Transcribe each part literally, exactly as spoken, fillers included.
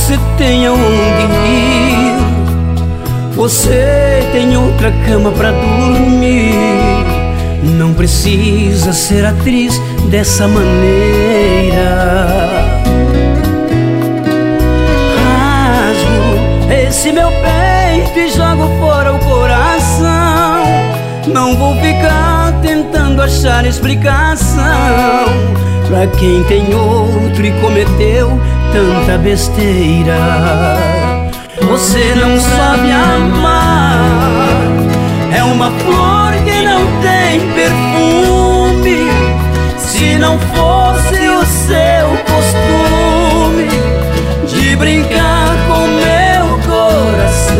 você tem aonde ir. Você tem outra cama pra dormir. Não precisa ser atriz dessa maneira. Rasgo esse meu peito e jogo fora o coração. Não vou ficar tentando achar explicação pra quem tem outro e cometeu tanta besteira. Você não sabe amar, é uma flor que não tem perfume. Se não fosse o seu costume de brincar com meu coração,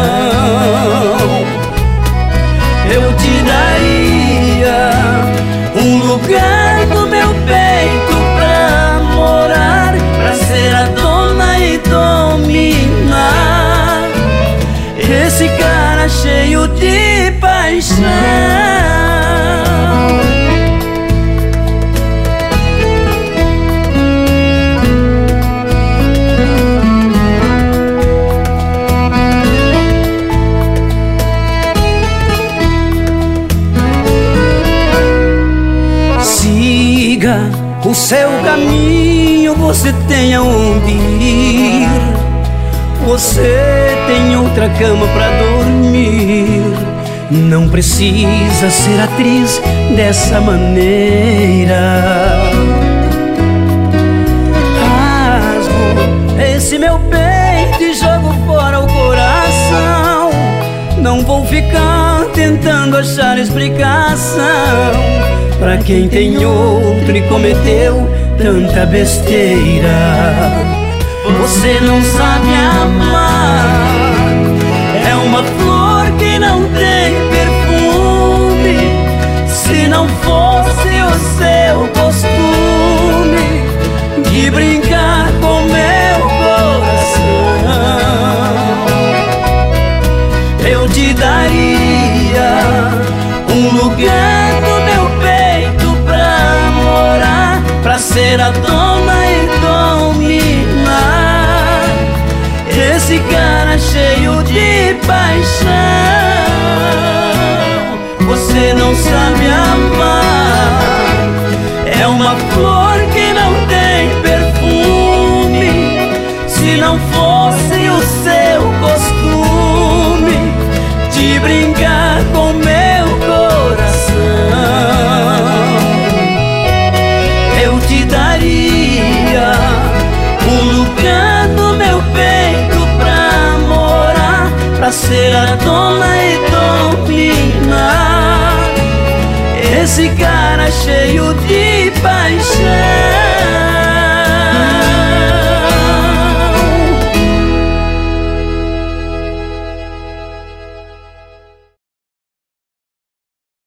eu te daria um lugar no meu peito pra morar, pra ser a dona e dominar esse cara cheio de paixão. Siga o seu caminho, você tem aonde ir. Você tem outra cama pra dormir. Não precisa ser atriz dessa maneira. Rasgo esse meu peito e jogo fora o coração. Não vou ficar tentando achar explicação pra quem tem outro e cometeu tanta besteira. Você não sabe amar, é uma flor que não tem perfume. Se não fosse o seu costume de brincar com meu coração, eu te daria um lugar no meu peito pra morar, pra ser a dona e dominar esse cara cheio de paixão. Você não sabe amar, é uma flor que não tem perfume. Se não fosse o seu costume de brincar com meu coração, eu te daria um lugar no meu peito pra morar, pra ser a dona e dominar esse cara cheio de